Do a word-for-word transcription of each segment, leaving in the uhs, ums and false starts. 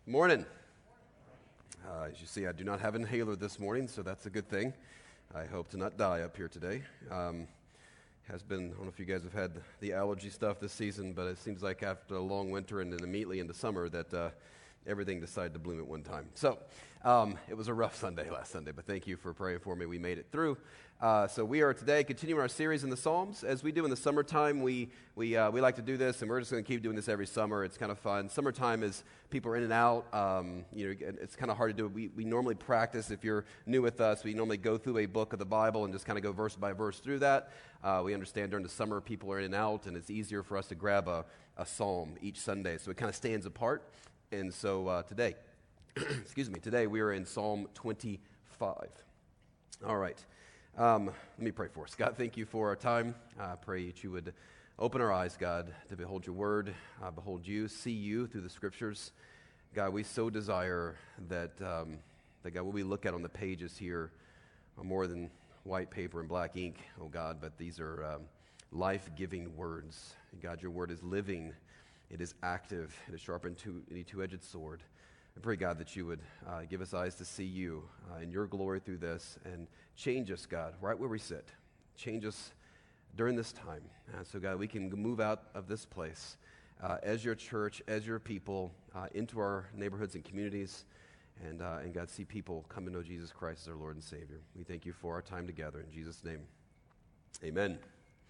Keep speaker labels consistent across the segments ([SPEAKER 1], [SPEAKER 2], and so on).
[SPEAKER 1] Morning. Uh, as you see, I do not have an inhaler this morning, so that's a good thing. I hope to not die up here today. Um, has been, I don't know if you guys have had the allergy stuff this season, but it seems like after a long winter and then immediately into summer that uh, everything decided to bloom at one time. So um, it was a rough Sunday last Sunday, but thank you for praying for me. We made it through. Uh, so we are today continuing our series in the Psalms. As we do in the summertime, we we uh, we like to do this, and we're just going to keep doing this every summer. It's kind of fun. Summertime is people are in and out. Um, you know, it's kind of hard to do. We we normally practice. If you're new with us, we normally go through a book of the Bible and just kind of go verse by verse through that. Uh, we understand during the summer people are in and out, and it's easier for us to grab a, a psalm each Sunday. So it kind of stands apart. And so uh, today, excuse me, today we are in Psalm twenty-five. All right. Um, let me pray for us. God, thank you for our time. I uh, pray that you would open our eyes, God, to behold your word, uh, behold you, see you through the scriptures. God, we so desire that, um, that God, what we look at on the pages here are more than white paper and black ink, oh God, but these are um, life-giving words. God, your word is living. It is active. It is sharper than any two-edged sword. I pray, God, that you would uh, give us eyes to see you uh, in your glory through this and change us, God, right where we sit. Change us during this time. Uh, so, God, we can move out of this place uh, as your church, as your people, uh, into our neighborhoods and communities, and, uh, and, God, see people come to know Jesus Christ as our Lord and Savior. We thank you for our time together. In Jesus' name, amen.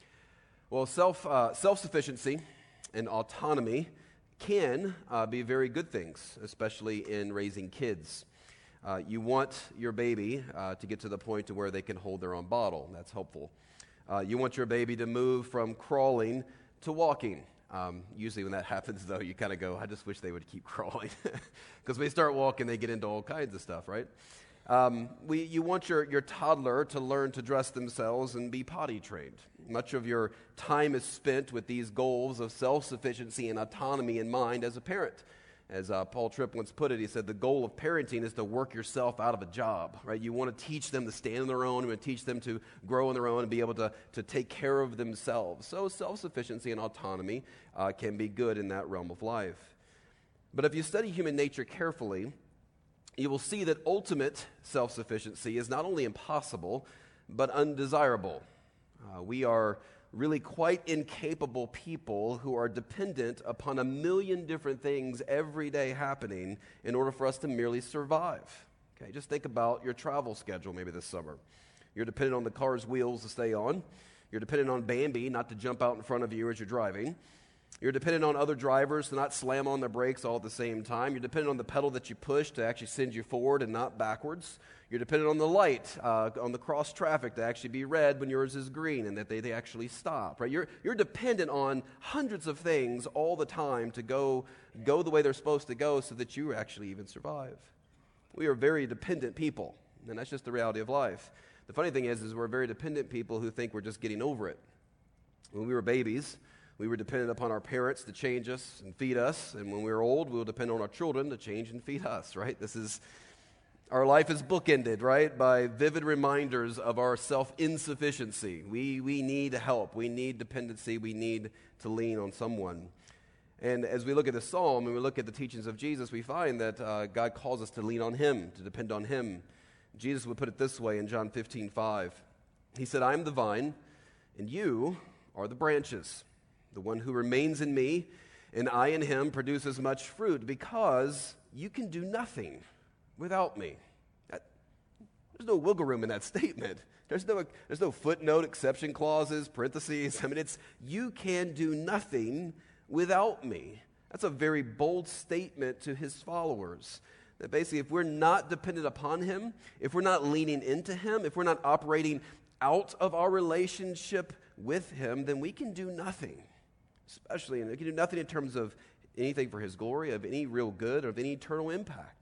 [SPEAKER 1] Well, self, uh, self-sufficiency and autonomy can uh, be very good things, especially in raising kids. Uh, you want your baby uh, to get to the point to where they can hold their own bottle. That's helpful. Uh, you want your baby to move from crawling to walking. Um, usually when that happens, though, you kind of go, I just wish they would keep crawling. Because when they start walking, they get into all kinds of stuff, right? Um, we, you want your, your toddler to learn to dress themselves and be potty trained. Much of your time is spent with these goals of self-sufficiency and autonomy in mind as a parent. As uh, Paul Tripp once put it, he said, the goal of parenting is to work yourself out of a job, right? You want to teach them to stand on their own. You want to teach them to grow on their own and be able to, to take care of themselves. So self-sufficiency and autonomy uh, can be good in that realm of life. But if you study human nature carefully, you will see that ultimate self-sufficiency is not only impossible, but undesirable. Uh, we are really quite incapable people who are dependent upon a million different things every day happening in order for us to merely survive. Okay, just think about your travel schedule maybe this summer. You're dependent on the car's wheels to stay on. You're dependent on Bambi not to jump out in front of you as you're driving. You're dependent on other drivers to not slam on their brakes all at the same time. You're dependent on the pedal that you push to actually send you forward and not backwards. You're dependent on the light, uh, on the cross traffic to actually be red when yours is green and that they, they actually stop, right? You're, you're dependent on hundreds of things all the time to go, go the way they're supposed to go so that you actually even survive. We are very dependent people, and that's just the reality of life. The funny thing is, is we're very dependent people who think we're just getting over it. When we were babies, we were dependent upon our parents to change us and feed us, and when we were old, we will depend on our children to change and feed us, right? This is, our life is bookended, right, by vivid reminders of our self-insufficiency. We we need help. We need dependency. We need to lean on someone. And as we look at the psalm and we look at the teachings of Jesus, we find that uh, God calls us to lean on him, to depend on him. Jesus would put it this way in John fifteen five. He said, I am the vine, and you are the branches. The one who remains in me and I in him produces much fruit because you can do nothing without me. That, there's no wiggle room in that statement. There's no, there's no footnote, exception clauses, parentheses. I mean, it's you can do nothing without me. That's a very bold statement to his followers. That basically if we're not dependent upon him, if we're not leaning into him, if we're not operating out of our relationship with him, then we can do nothing. Especially, and we can do nothing in terms of anything for his glory, of any real good, or of any eternal impact.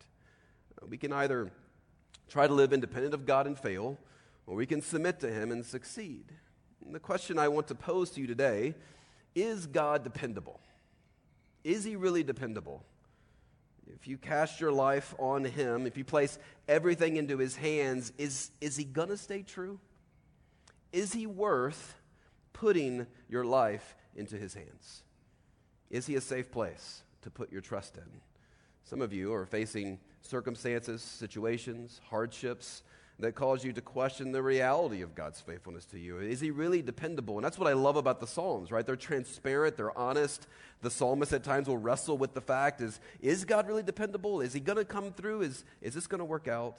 [SPEAKER 1] We can either try to live independent of God and fail, or we can submit to him and succeed. And the question I want to pose to you today, is God dependable? Is he really dependable? If you cast your life on him, if you place everything into his hands, is, is he going to stay true? Is he worth putting your life into his hands? Is he a safe place to put your trust in? Some of you are facing circumstances, situations, hardships that cause you to question the reality of God's faithfulness to you. Is he really dependable? And that's what I love about the Psalms, right? They're transparent, they're honest. The psalmist at times will wrestle with the fact, is, is God really dependable? Is he going to come through? Is, is this going to work out?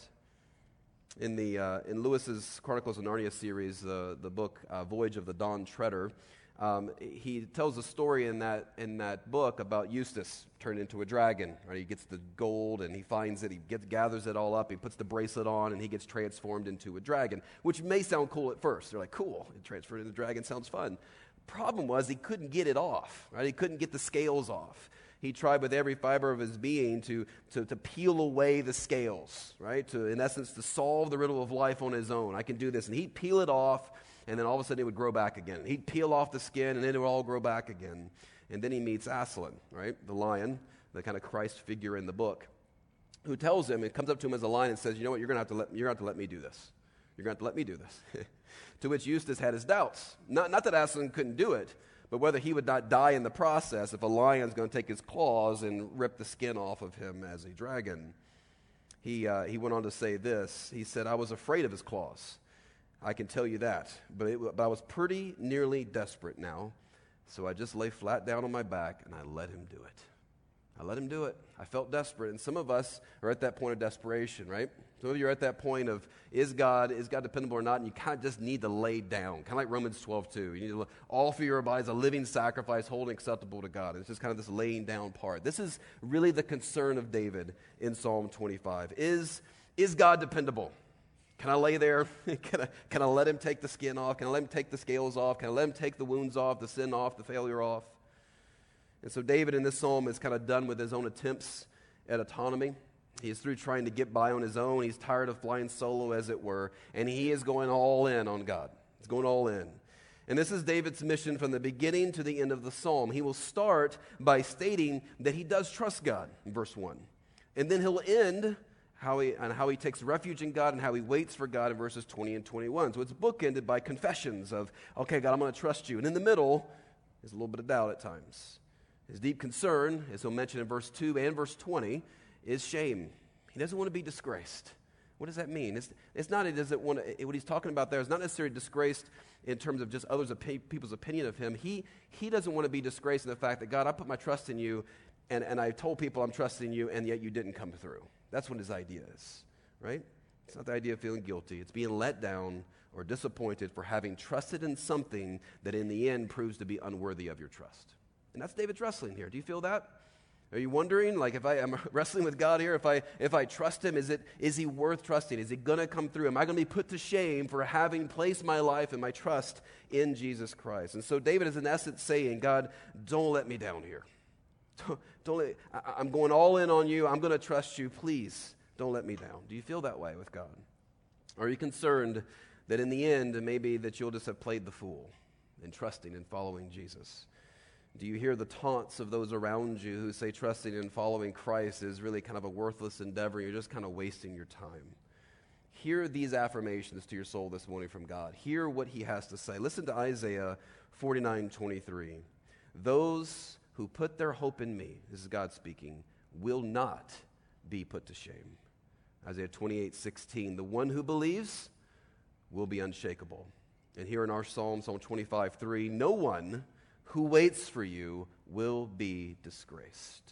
[SPEAKER 1] In the uh, in Lewis's Chronicles of Narnia series, uh, the book uh, Voyage of the Dawn Treader, Um, he tells a story in that in that book about Eustace turned into a dragon. Right? He gets the gold and he finds it. He gets, gathers it all up. He puts the bracelet on and he gets transformed into a dragon, which may sound cool at first. They're like, cool, it transferred into a dragon, sounds fun. Problem was he couldn't get it off. Right? He couldn't get the scales off. He tried with every fiber of his being to, to, to peel away the scales, right? To, in essence, to solve the riddle of life on his own. I can do this. And he'd peel it off, and then all of a sudden it would grow back again. He'd peel off the skin, and then it would all grow back again. And then he meets Aslan, right? The lion, the kind of Christ figure in the book, who tells him, it comes up to him as a lion and says, you know what, you're going to have to let you're going to have to let me do this. You're going to have to let me do this. To which Eustace had his doubts. Not, not that Aslan couldn't do it, but whether he would not die in the process if a lion's going to take his claws and rip the skin off of him as a dragon. He, uh, he went on to say this. He said, I was afraid of his claws. I can tell you that. But, it, but I was pretty nearly desperate now, so I just lay flat down on my back and I let him do it. I let him do it. I felt desperate. And some of us are at that point of desperation, right? Some of you are at that point of, is God, is God dependable or not? And you kind of just need to lay down, kind of like Romans twelve two. You need to offer your bodies a living sacrifice, holy and acceptable to God. And it's just kind of this laying down part. This is really the concern of David in Psalm twenty-five. Is, is God dependable? Can I lay there? can, I, can I let him take the skin off? Can I let him take the scales off? Can I let him take the wounds off, the sin off, the failure off? And so David in this psalm is kind of done with his own attempts at autonomy. He is through trying to get by on his own. He's tired of flying solo, as it were, and he is going all in on God. He's going all in. And this is David's mission from the beginning to the end of the psalm. He will start by stating that he does trust God, in verse one. And then he'll end how he, on how he takes refuge in God and how he waits for God in verses twenty and twenty-one. So it's bookended by confessions of, okay, God, I'm going to trust you. And in the middle is a little bit of doubt at times. His deep concern, as he'll mention in verse two and verse twenty, is shame. He doesn't want to be disgraced. What does that mean? It's, it's not he doesn't want to, what he's talking about there is not necessarily disgraced in terms of just others' people's opinion of him. He, he doesn't want to be disgraced in the fact that, God, I put my trust in you, and, and I told people I'm trusting you, and yet you didn't come through. That's what his idea is, right? It's not the idea of feeling guilty. It's being let down or disappointed for having trusted in something that in the end proves to be unworthy of your trust. And that's David's wrestling here. Do you feel that? Are you wondering, like, if I am wrestling with God here, if I if I trust him, is it is he worth trusting? Is he going to come through? Am I going to be put to shame for having placed my life and my trust in Jesus Christ? And so David is in essence saying, God, don't let me down here. Don't, don't let, I, I'm going all in on you. I'm going to trust you. Please don't let me down. Do you feel that way with God? Are you concerned that in the end, maybe that you'll just have played the fool in trusting and following Jesus? Do you hear the taunts of those around you who say trusting and following Christ is really kind of a worthless endeavor? You're just kind of wasting your time. Hear these affirmations to your soul this morning from God. Hear what he has to say. Listen to Isaiah forty-nine twenty-three. Those who put their hope in me, this is God speaking, will not be put to shame. Isaiah twenty-eight sixteen. The one who believes will be unshakable. And here in our psalm, Psalm twenty-five three, no one who waits for you will be disgraced.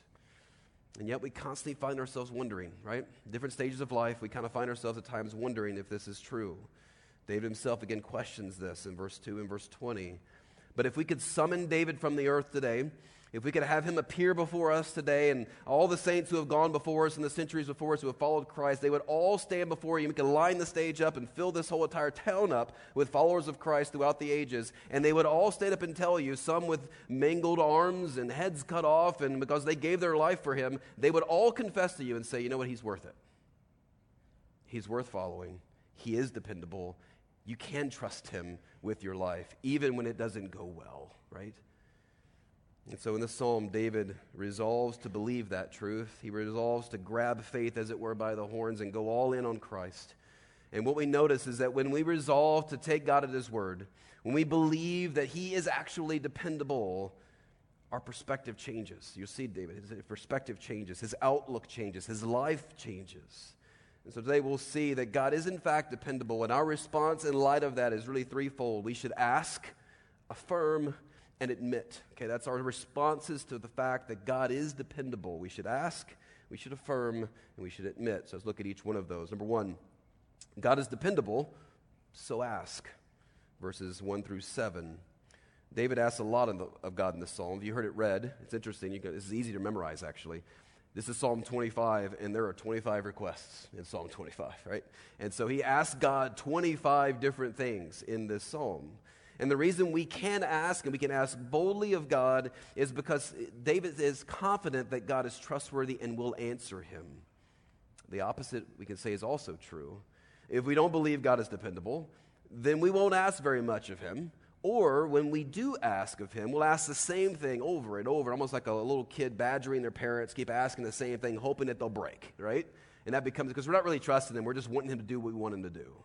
[SPEAKER 1] And yet we constantly find ourselves wondering, right? Different stages of life, we kind of find ourselves at times wondering if this is true. David himself again questions this in verse two and verse twenty. But if we could summon David from the earth today, if we could have him appear before us today, and all the saints who have gone before us in the centuries before us who have followed Christ, they would all stand before you. We could line the stage up and fill this whole entire town up with followers of Christ throughout the ages, and they would all stand up and tell you, some with mangled arms and heads cut off, and because they gave their life for him, they would all confess to you and say, you know what, he's worth it. He's worth following. He is dependable. You can trust him with your life, even when it doesn't go well, right? And so in this psalm, David resolves to believe that truth. He resolves to grab faith, as it were, by the horns and go all in on Christ. And what we notice is that when we resolve to take God at his word, when we believe that he is actually dependable, our perspective changes. You see, David, his perspective changes, his outlook changes, his life changes. And so today we'll see that God is in fact dependable, and our response in light of that is really threefold. We should ask, affirm, and admit. Okay, that's our responses to the fact that God is dependable. We should ask, we should affirm, and we should admit. So let's look at each one of those. Number one, God is dependable, so ask. Verses one through seven. David asks a lot of, the, of God in this psalm. If you heard it read, it's interesting. You can, this is easy to memorize, actually. This is Psalm twenty-five, and there are twenty-five requests in Psalm twenty-five, right? And so he asks God twenty-five different things in this psalm. And the reason we can ask, and we can ask boldly of God, is because David is confident that God is trustworthy and will answer him. The opposite, we can say, is also true. If we don't believe God is dependable, then we won't ask very much of him. Or when we do ask of him, we'll ask the same thing over and over, almost like a little kid badgering their parents, keep asking the same thing, hoping that they'll break, right? And that becomes, because we're not really trusting him, we're just wanting him to do what we want him to do.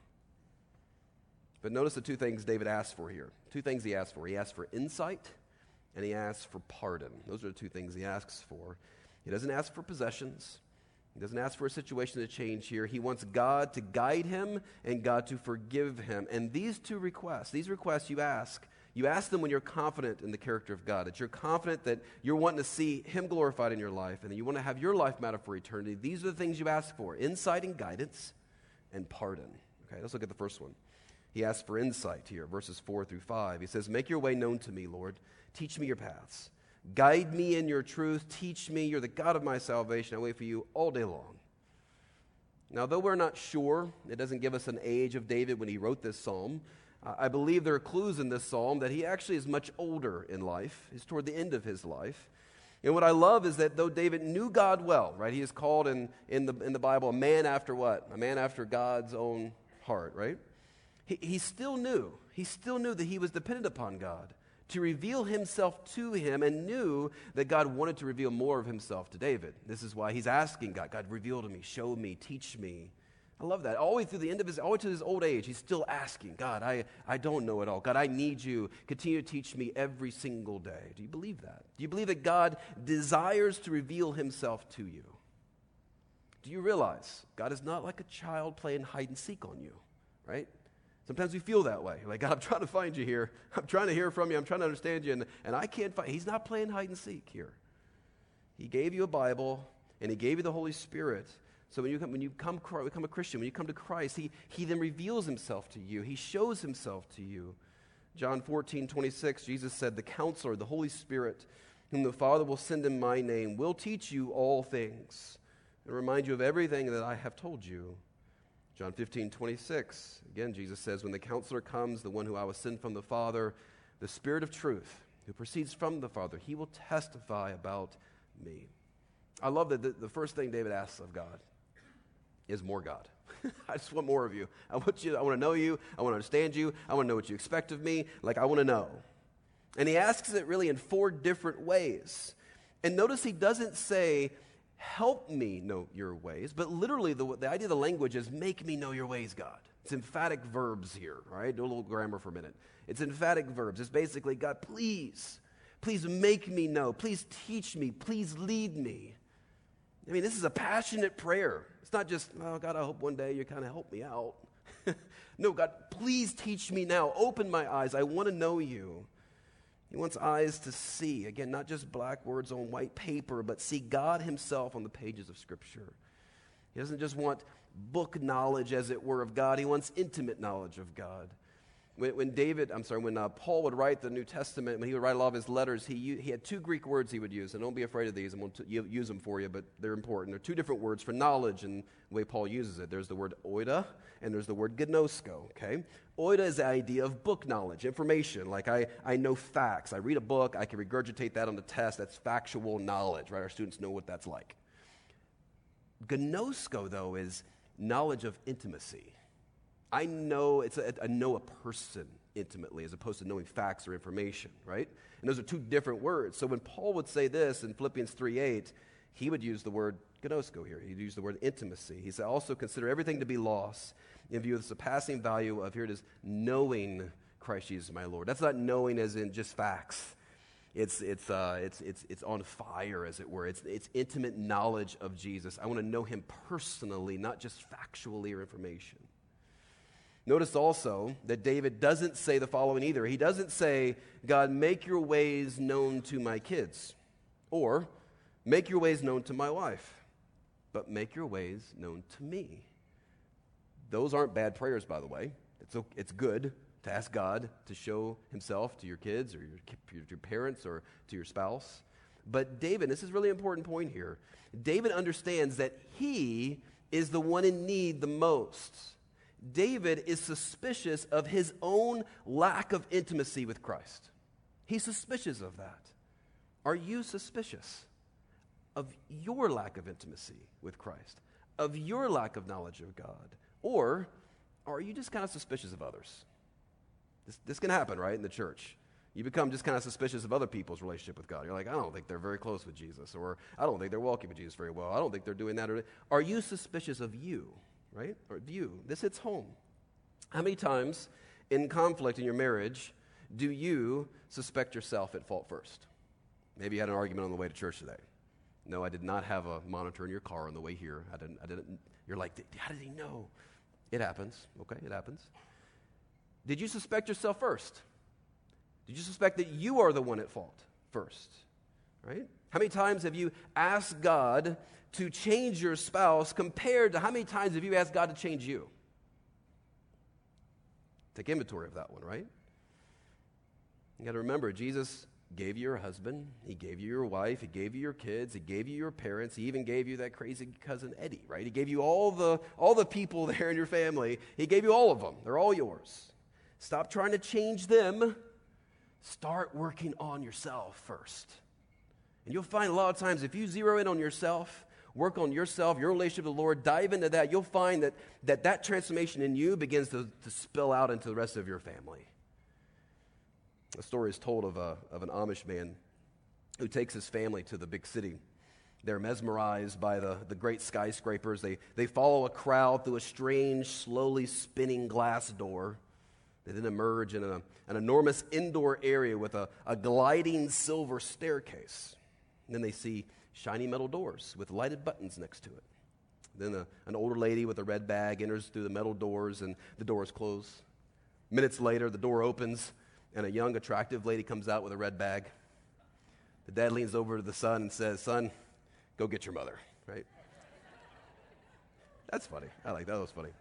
[SPEAKER 1] But notice the two things David asked for here. Two things he asked for. He asked for insight, and he asked for pardon. Those are the two things he asks for. He doesn't ask for possessions. He doesn't ask for a situation to change here. He wants God to guide him and God to forgive him. And these two requests, these requests you ask, you ask them when you're confident in the character of God, that you're confident that you're wanting to see him glorified in your life and that you want to have your life matter for eternity. These are the things you ask for, insight and guidance and pardon. Okay, let's look at the first one. He asks for insight here, verses four through five. He says, make your way known to me, Lord. Teach me your paths. Guide me in your truth. Teach me. You're the God of my salvation. I wait for you all day long. Now, though we're not sure, it doesn't give us an age of David when he wrote this psalm. Uh, I believe there are clues in this psalm that he actually is much older in life. He's toward the end of his life. And what I love is that though David knew God well, right? He is called in, in, the, in the Bible a man after what? A man after God's own heart, right? He, he still knew. He still knew that he was dependent upon God to reveal himself to him, and knew that God wanted to reveal more of himself to David. This is why he's asking God, God, reveal to me, show me, teach me. I love that. All the way through the end of his, all the way to his old age, he's still asking, God, I, I don't know it all. God, I need you. Continue to teach me every single day. Do you believe that? Do you believe that God desires to reveal himself to you? Do you realize God is not like a child playing hide and seek on you, right? Sometimes we feel that way. Like, God, I'm trying to find you here. I'm trying to hear from you. I'm trying to understand you. And, and I can't find. He's not playing hide and seek here. He gave you a Bible, and he gave you the Holy Spirit. So when you come, when you come, become a Christian, when you come to Christ, he, he then reveals himself to you. He shows himself to you. John fourteen twenty-six, Jesus said, the Counselor, the Holy Spirit, whom the Father will send in my name, will teach you all things and remind you of everything that I have told you. John fifteen twenty-six, again, Jesus says, when the Counselor comes, the one who I will send from the Father, the Spirit of truth, who proceeds from the Father, he will testify about me. I love that the, the first thing David asks of God is more God. I just want more of you. I want you. I want to know you. I want to understand you. I want to know what you expect of me. Like, I want to know. And he asks it really in four different ways. And notice he doesn't say, help me know your ways, but literally the, the idea of the language is make me know your ways, God. It's emphatic verbs here, right? Do a little grammar for a minute. It's emphatic verbs. It's basically, God, please, please make me know. Please teach me. Please lead me. I mean, this is a passionate prayer. It's not just, oh, God, I hope one day you kind of help me out. No, God, please teach me now. Open my eyes. I want to know you. He wants eyes to see. Again, not just black words on white paper, but see God himself on the pages of Scripture. He doesn't just want book knowledge, as it were, of God. He wants intimate knowledge of God. When, when David, I'm sorry, when uh, Paul would write the New Testament, when he would write a lot of his letters, he he had two Greek words he would use. And don't be afraid of these. I'm going to use them for you, but they're important. They're two different words for knowledge and the way Paul uses it. There's the word oida, and there's the word gnosko, okay? Oida is the idea of book knowledge, information. Like I, I know facts. I read a book. I can regurgitate that on the test. That's factual knowledge, right? Our students know what that's like. Gnosko, though, is knowledge of intimacy. I know it's a, I know a person intimately as opposed to knowing facts or information, right? And those are two different words. So when Paul would say this in Philippians three eight, he would use the word gnosko here. He'd use the word intimacy. He said, also consider everything to be loss in view of the surpassing value of, here it is, knowing Christ Jesus my Lord. That's not knowing as in just facts. It's, it's, uh, it's, it's, it's on fire, as it were. It's, it's intimate knowledge of Jesus. I want to know him personally, not just factually or information. Notice also that David doesn't say the following either. He doesn't say, God, make your ways known to my kids, or make your ways known to my wife, but make your ways known to me. Those aren't bad prayers, by the way. It's, it's good to ask God to show himself to your kids or your, your parents or to your spouse. But David, this is a really important point here, David understands that he is the one in need the most. David is suspicious of his own lack of intimacy with Christ. He's suspicious of that. Are you suspicious of your lack of intimacy with Christ, of your lack of knowledge of God? Or are you just kind of suspicious of others? This, this can happen, right, in the church. You become just kind of suspicious of other people's relationship with God. You're like, I don't think they're very close with Jesus, or I don't think they're walking with Jesus very well. I don't think they're doing that. Or are you suspicious of you, right, or of you? This hits home. How many times in conflict in your marriage do you suspect yourself at fault first? Maybe you had an argument on the way to church today. No, I did not have a monitor in your car on the way here. I didn't. I didn't. You're like, how did he know? It happens. Okay, it happens. Did you suspect yourself first? Did you suspect that you are the one at fault first? Right? How many times have you asked God to change your spouse compared to how many times have you asked God to change you? Take inventory of that one, right? You got to remember, Jesus gave you your husband, he gave you your wife, he gave you your kids, he gave you your parents, he even gave you that crazy cousin Eddie, right? He gave you all the all the people there in your family. He gave you all of them. They're all yours. Stop trying to change them. Start working on yourself first. And you'll find a lot of times if you zero in on yourself, work on yourself, your relationship with the Lord, dive into that, you'll find that that, that transformation in you begins to, to spill out into the rest of your family. A story is told of, a, of an Amish man who takes his family to the big city. They're mesmerized by the, the great skyscrapers. They, they follow a crowd through a strange, slowly spinning glass door. They then emerge in a, an enormous indoor area with a, a gliding silver staircase. And then they see shiny metal doors with lighted buttons next to it. Then a, an older lady with a red bag enters through the metal doors, and the doors close. Minutes later, the door opens, and a young, attractive lady comes out with a red bag. The dad leans over to the son and says, son, go get your mother, right? That's funny. I like that. That was funny.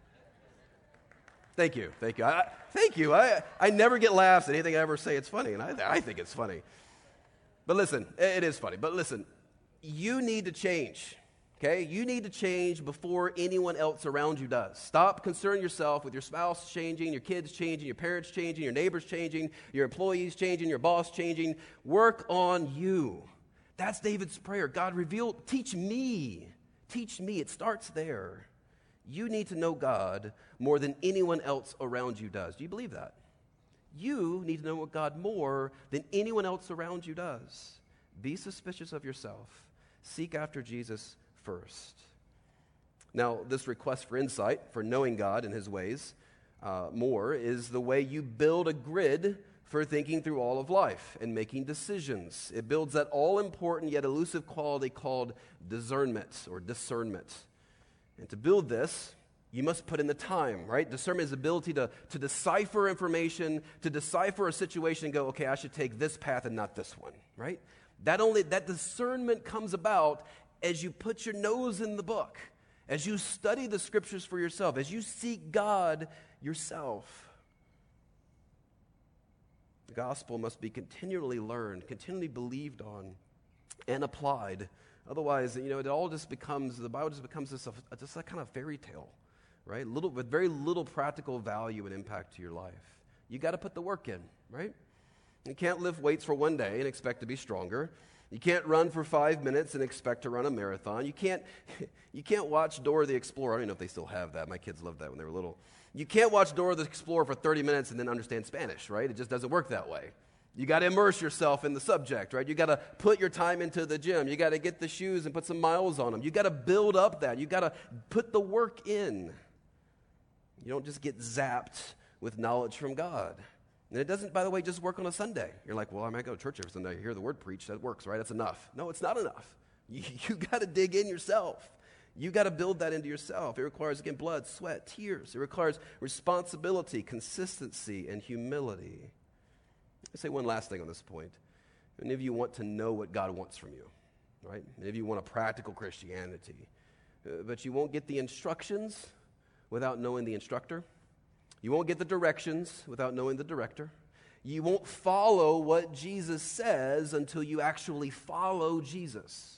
[SPEAKER 1] Thank you. Thank you. I, thank you. I, I never get laughs at anything I ever say. It's funny, and I, I think it's funny. But listen, it is funny. But listen, you need to change. Okay, you need to change before anyone else around you does. Stop concerning yourself with your spouse changing, your kids changing, your parents changing, your neighbors changing, your employees changing, your boss changing. Work on you. That's David's prayer. God, reveal, teach me. Teach me. It starts there. You need to know God more than anyone else around you does. Do you believe that? You need to know God more than anyone else around you does. Be suspicious of yourself. Seek after Jesus first. Now, this request for insight, for knowing God and his ways uh, more, is the way you build a grid for thinking through all of life and making decisions. It builds that all-important yet elusive quality called discernment or discernment. And to build this, you must put in the time, right? Discernment is the ability to, to decipher information, to decipher a situation and go, okay, I should take this path and not this one, right? That only that discernment comes about as you put your nose in the book, as you study the scriptures for yourself, as you seek God yourself. The gospel must be continually learned, continually believed on, and applied. Otherwise, you know, it all just becomes, the Bible just becomes this, just a kind of fairy tale, right? Little, with very little practical value and impact to your life. You got to put the work in, right? You can't lift weights for one day and expect to be stronger. You can't run for five minutes and expect to run a marathon. You can't, you can't watch Dora the Explorer. I don't even know if they still have that. My kids loved that when they were little. You can't watch Dora the Explorer for thirty minutes and then understand Spanish, right? It just doesn't work that way. You got to immerse yourself in the subject, right? You got to put your time into the gym. You got to get the shoes and put some miles on them. You got to build up that. You got to put the work in. You don't just get zapped with knowledge from God. And it doesn't, by the way, just work on a Sunday. You're like, well, I might go to church every Sunday. I hear the word preached. That works, right? That's enough. No, it's not enough. You, you got to dig in yourself. You got to build that into yourself. It requires, again, blood, sweat, tears. It requires responsibility, consistency, and humility. I'll say one last thing on this point. Many of you want to know what God wants from you, right? Many of you want a practical Christianity. Uh, but you won't get the instructions without knowing the instructor. You won't get the directions without knowing the director. You won't follow what Jesus says until you actually follow Jesus.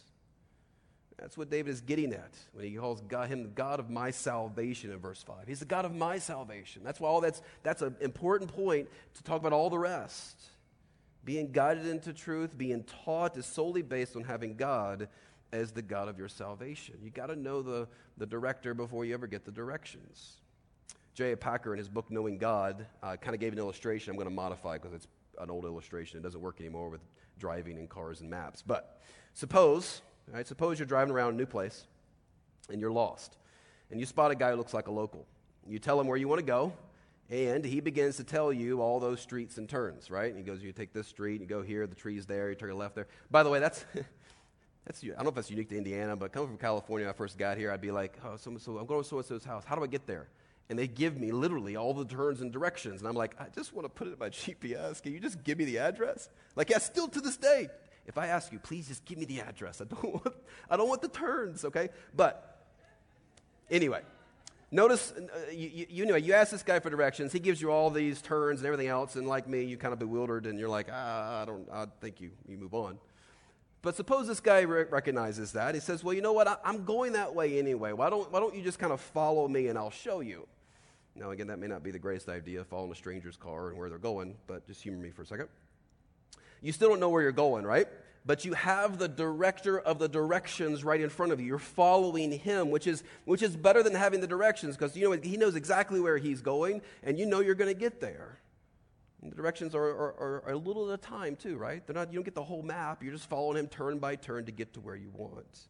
[SPEAKER 1] That's what David is getting at when he calls God, him the God of my salvation in verse five. He's the God of my salvation. That's why all that's that's an important point to talk about all the rest. Being guided into truth, being taught is solely based on having God as the God of your salvation. You got to know the, the director before you ever get the directions. J A. Packer, in his book, Knowing God, uh, kind of gave an illustration. I'm going to modify because it's an old illustration. It doesn't work anymore with driving and cars and maps. But suppose, all right, suppose you're driving around a new place and you're lost. And you spot a guy who looks like a local. You tell him where you want to go, and he begins to tell you all those streets and turns, right? And he goes, you take this street, you go here, the tree's there, you turn left there. By the way, that's... That's, I don't know if that's unique to Indiana, but coming from California, when I first got here, I'd be like, oh, so, so I'm going to so-and-so's house. How do I get there? And they give me literally all the turns and directions. And I'm like, I just want to put it in my G P S. Can you just give me the address? Like, yeah, still to this day. If I ask you, please just give me the address. I don't want, I don't want the turns, okay? But anyway, notice, uh, you, you know, you ask this guy for directions. He gives you all these turns and everything else. And like me, you kind of bewildered. And you're like, ah, I don't, I think you, you move on. But suppose this guy re- recognizes that. He says, well, you know what? I, I'm going that way anyway. Why don't, why don't you just kind of follow me and I'll show you? Now, again, that may not be the greatest idea, following a stranger's car and where they're going, but just humor me for a second. You still don't know where you're going, right? But you have the director of the directions right in front of you. You're following him, which is which is better than having the directions because you know he knows exactly where he's going, and you know you're going to get there. And the directions are, are, are a little at a time too, right? They're not. You don't get the whole map. You're just following him turn by turn to get to where you want.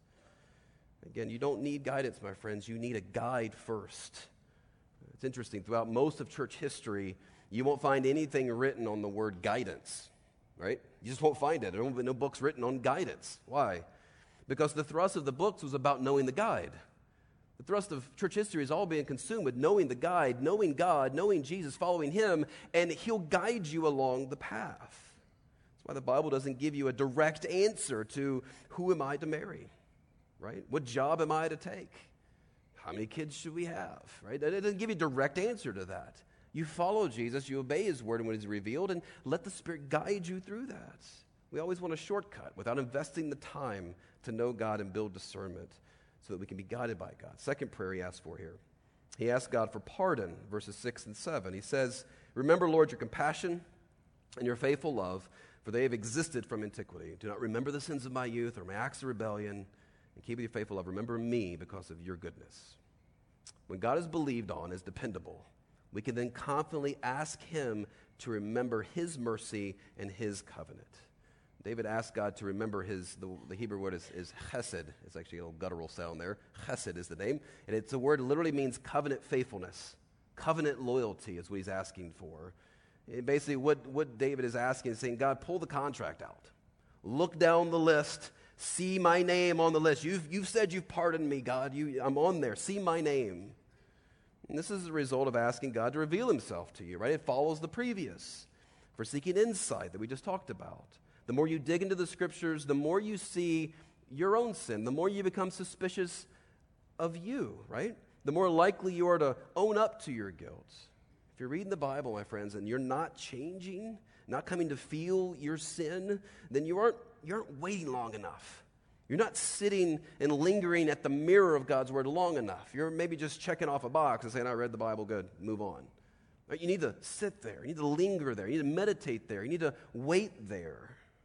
[SPEAKER 1] Again, you don't need guidance, my friends. You need a guide first. It's interesting. Throughout most of church history, you won't find anything written on the word guidance, right? You just won't find it. There won't be no books written on guidance. Why? Because the thrust of the books was about knowing the guide. The thrust of church history is all being consumed with knowing the guide, knowing God, knowing Jesus, following him, and he'll guide you along the path. That's why the Bible doesn't give you a direct answer to who am I to marry, right? What job am I to take? How many kids should we have, right? It doesn't give you a direct answer to that. You follow Jesus, you obey his word and what he's revealed, and let the Spirit guide you through that. We always want a shortcut without investing the time to know God and build discernment so that we can be guided by God. Second prayer he asks for here. He asks God for pardon, verses six and seven. He says, remember, Lord, your compassion and your faithful love, for they have existed from antiquity. Do not remember the sins of my youth or my acts of rebellion, and keep your faithful love. Remember me because of your goodness. When God is believed on as dependable, we can then confidently ask him to remember his mercy and his covenant. David asked God to remember his, the, the Hebrew word is, is chesed. It's actually a little guttural sound there. Chesed is the name. And it's a word that literally means covenant faithfulness. Covenant loyalty is what he's asking for. And basically what, what David is asking is saying, God, pull the contract out. Look down the list. See my name on the list. You've, you've said you've pardoned me, God. You, I'm on there. See my name. And this is the result of asking God to reveal himself to you, right? It follows the previous. For seeking insight that we just talked about. The more you dig into the scriptures, the more you see your own sin, the more you become suspicious of you, right? The more likely you are to own up to your guilt. If you're reading the Bible, my friends, and you're not changing, not coming to feel your sin, then you aren't, you aren't waiting long enough. You're not sitting and lingering at the mirror of God's word long enough. You're maybe just checking off a box and saying, I read the Bible, good, move on. Right? You need to sit there. You need to linger there. You need to meditate there. You need to wait there.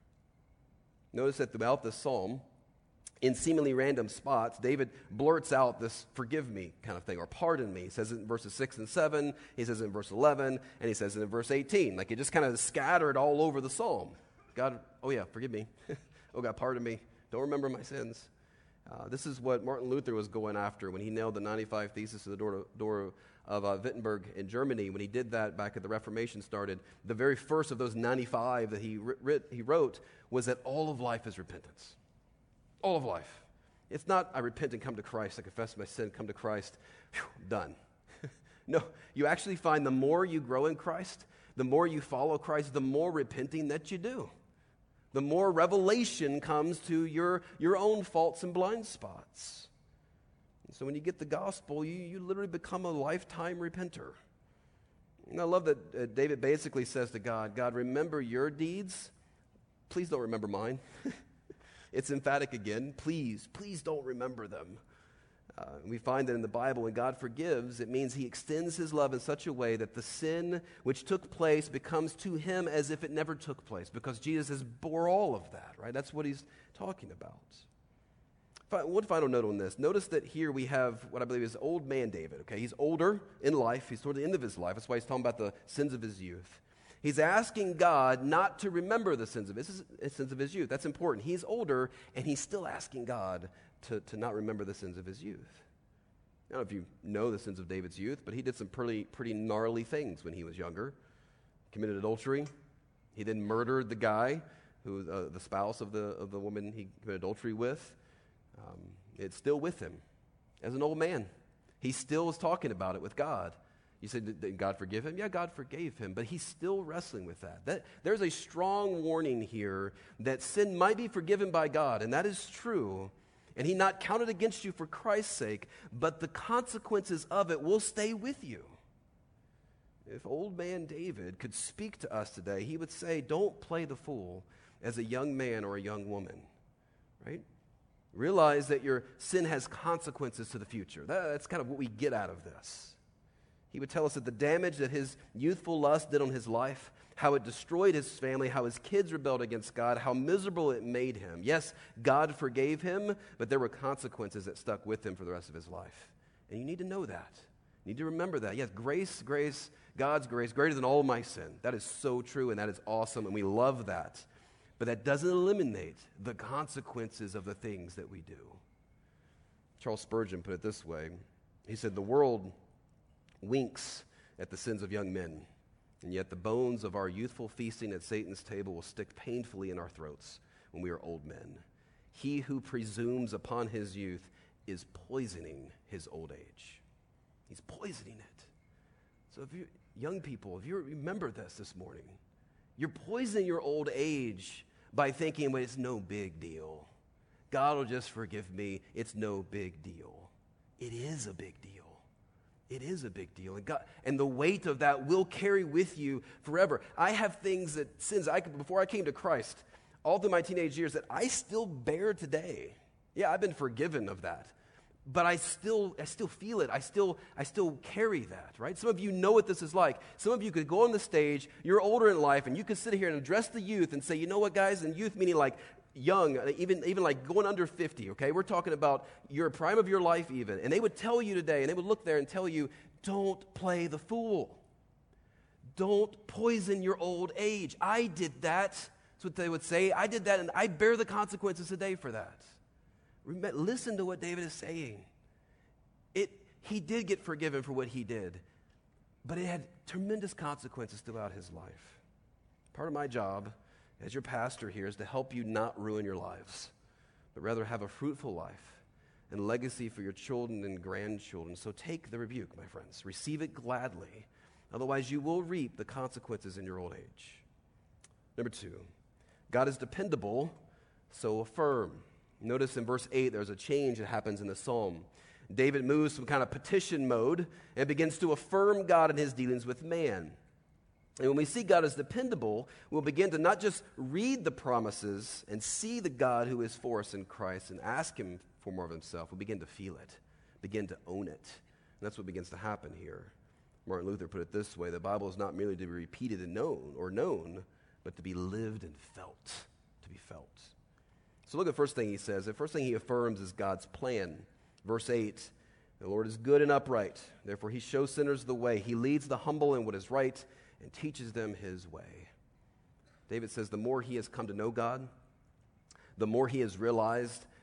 [SPEAKER 1] Notice that throughout this psalm, in seemingly random spots, David blurts out this forgive me kind of thing, or pardon me. He says it in verses six and seven, he says it in verse eleven, and he says it in verse eighteen. Like it just kind of scattered all over the psalm. God, oh yeah, forgive me. Oh God, pardon me. Don't remember my sins. Uh, this is what Martin Luther was going after when he nailed the ninety-five Theses to the door, door of uh, Wittenberg in Germany. When he did that back at the Reformation started, the very first of those ninety-five that he, writ, he wrote was that all of life is repentance. All of life. It's not, I repent and come to Christ, I confess my sin, come to Christ, whew, done. No, you actually find the more you grow in Christ, the more you follow Christ, the more repenting that you do. The more revelation comes to your, your own faults and blind spots. And so when you get the gospel, you, you literally become a lifetime repenter. And I love that uh, David basically says to God, God, remember your deeds. Please don't remember mine. It's emphatic again. Please, please don't remember them. Uh, we find that in the Bible, when God forgives, it means he extends his love in such a way that the sin which took place becomes to him as if it never took place, because Jesus has bore all of that, right? That's what he's talking about. One final note on this. Notice that here we have what I believe is old man David, okay? He's older in life. He's toward the end of his life. That's why he's talking about the sins of his youth. He's asking God not to remember the sins of his, sins of his youth. That's important. He's older, and he's still asking God to, to not remember the sins of his youth. I don't know if you know the sins of David's youth, but he did some pretty, pretty gnarly things when he was younger. He committed adultery. He then murdered the guy, who was uh, the spouse of the, of the woman he committed adultery with. Um, it's still with him as an old man. He still is talking about it with God. You said, did, did God forgive him? Yeah, God forgave him, but he's still wrestling with that. that. There's a strong warning here that sin might be forgiven by God, and that is true, and he not counted against you for Christ's sake, but the consequences of it will stay with you. If old man David could speak to us today, he would say, don't play the fool as a young man or a young woman, right? Realize that your sin has consequences to the future. That, that's kind of what we get out of this. He would tell us that the damage that his youthful lust did on his life, how it destroyed his family, how his kids rebelled against God, how miserable it made him. Yes, God forgave him, but there were consequences that stuck with him for the rest of his life. And you need to know that. You need to remember that. Yes, grace, grace, God's grace, greater than all my sin. That is so true, and that is awesome, and we love that. But that doesn't eliminate the consequences of the things that we do. Charles Spurgeon put it this way. He said, the world winks at the sins of young men, and yet the bones of our youthful feasting at Satan's table will stick painfully in our throats when we are old men. He who presumes upon his youth is poisoning his old age. He's poisoning it. So if you, young people, if you remember this this morning, you're poisoning your old age by thinking, well, it's no big deal. God will just forgive me. It's no big deal. It is a big deal. It is a big deal. And, God, and the weight of that will carry with you forever. I have things that, sins I could, before I came to Christ, all through my teenage years, that I still bear today. Yeah, I've been forgiven of that. But I still I still feel it. I still I still carry that, right? Some of you know what this is like. Some of you could go on the stage, you're older in life, and you could sit here and address the youth and say, you know what, guys? And youth meaning like young, even, even like going under fifty, okay? We're talking about your prime of your life even. And they would tell you today, and they would look there and tell you, don't play the fool. Don't poison your old age. I did that. That's what they would say. I did that, and I bear the consequences today for that. Listen to what David is saying. It, he did get forgiven for what he did, but it had tremendous consequences throughout his life. Part of my job as your pastor here is to help you not ruin your lives, but rather have a fruitful life and legacy for your children and grandchildren. So take the rebuke, my friends. Receive it gladly. Otherwise, you will reap the consequences in your old age. Number two, God is dependable, so affirm. Notice in verse eight, there's a change that happens in the psalm. David moves from kind of petition mode and begins to affirm God in his dealings with man. And when we see God as dependable, we'll begin to not just read the promises and see the God who is for us in Christ and ask him for more of himself. We'll begin to feel it, begin to own it. And that's what begins to happen here. Martin Luther put it this way: the Bible is not merely to be repeated and known or known, but to be lived and felt, to be felt. So look at the first thing he says. The first thing he affirms is God's plan. Verse eight, the Lord is good and upright. Therefore he shows sinners the way. He leads the humble in what is right and teaches them his way. David says the more he has come to know God, the more he has realized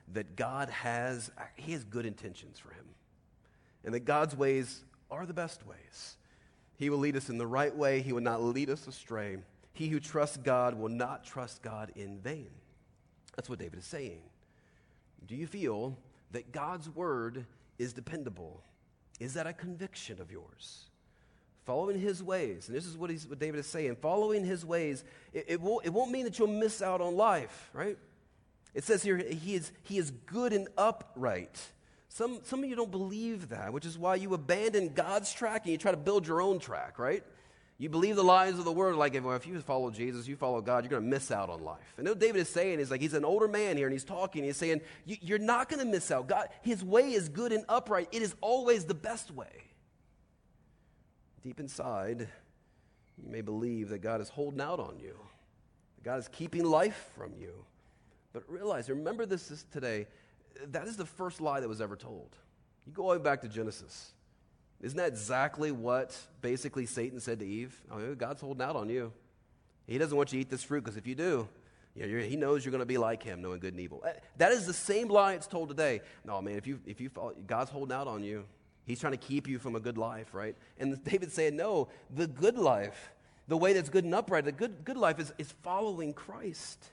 [SPEAKER 1] that God has, he has good intentions for him. And that God's ways are the best ways. He will lead us in the right way. He will not lead us astray. He who trusts God will not trust God in vain. That's what David is saying. Do you feel that God's word is dependable? Is that a conviction of yours? Following his ways, and this is what, he's, what David is saying, following his ways, it, it, won't, it won't mean that you'll miss out on life, right? It says here, he is, he is good and upright. Some, some of you don't believe that, which is why you abandon God's track and you try to build your own track, right? You believe the lies of the world, like, well, if you follow Jesus, you follow God, you're going to miss out on life. And what David is saying is, like, he's an older man here, and he's talking, he's saying, you, you're not going to miss out. God, his way is good and upright. It is always the best way. Deep inside, you may believe that God is holding out on you, that God is keeping life from you. But realize, remember this is today, that is the first lie that was ever told. You go all the way back to Genesis. Isn't that exactly what basically Satan said to Eve? Oh, God's holding out on you. He doesn't want you to eat this fruit because if you do, you know, you're, he knows you're going to be like him, knowing good and evil. That is the same lie it's told today. No, man, if you if you follow, God's holding out on you. He's trying to keep you from a good life, right? And David's saying, no, the good life, the way that's good and upright, the good, good life is, is following Christ.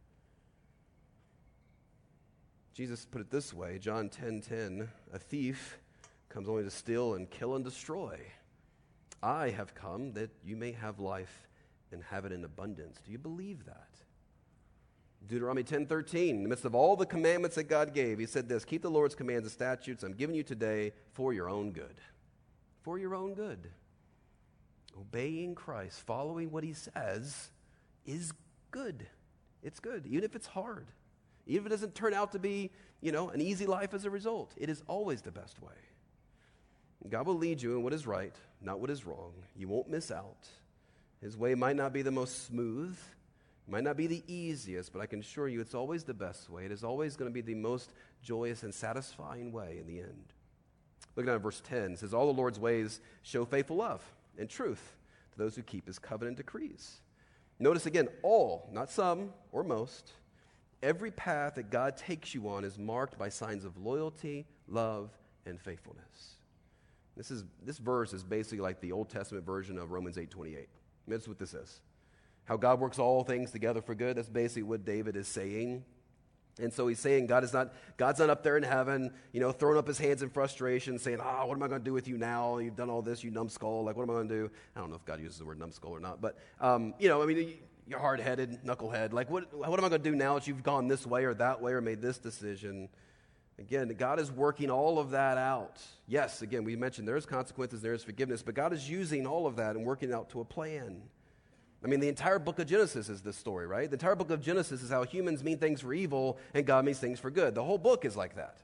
[SPEAKER 1] Jesus put it this way, John ten ten, a thief comes only to steal and kill and destroy. I have come that you may have life and have it in abundance. Do you believe that? Deuteronomy ten thirteen, in the midst of all the commandments that God gave, he said this, keep the Lord's commands and statutes I'm giving you today for your own good. For your own good. Obeying Christ, following what he says is good. It's good, even if it's hard. Even if it doesn't turn out to be, you know, an easy life as a result. It is always the best way. God will lead you in what is right, not what is wrong. You won't miss out. His way might not be the most smooth, might not be the easiest, but I can assure you it's always the best way. It is always going to be the most joyous and satisfying way in the end. Look down at verse ten. It says, all the Lord's ways show faithful love and truth to those who keep his covenant decrees. Notice again, all, not some or most. Every path that God takes you on is marked by signs of loyalty, love, and faithfulness. This is this verse is basically like the Old Testament version of Romans eight twenty-eight. That's what this is. How God works all things together for good. That's basically what David is saying. And so he's saying God is not, God's not up there in heaven, you know, throwing up his hands in frustration, saying, ah, oh, what am I going to do with you now? You've done all this, you numbskull. Like, what am I going to do? I don't know if God uses the word numbskull or not. But, um, you know, I mean, you're hard-headed, knucklehead. Like, what, what am I going to do now that you've gone this way or that way or made this decision? Again, God is working all of that out. Yes, again, we mentioned there's consequences, there's forgiveness, but God is using all of that and working it out to a plan. I mean, the entire book of Genesis is this story, right? The entire book of Genesis is how humans mean things for evil and God means things for good. The whole book is like that.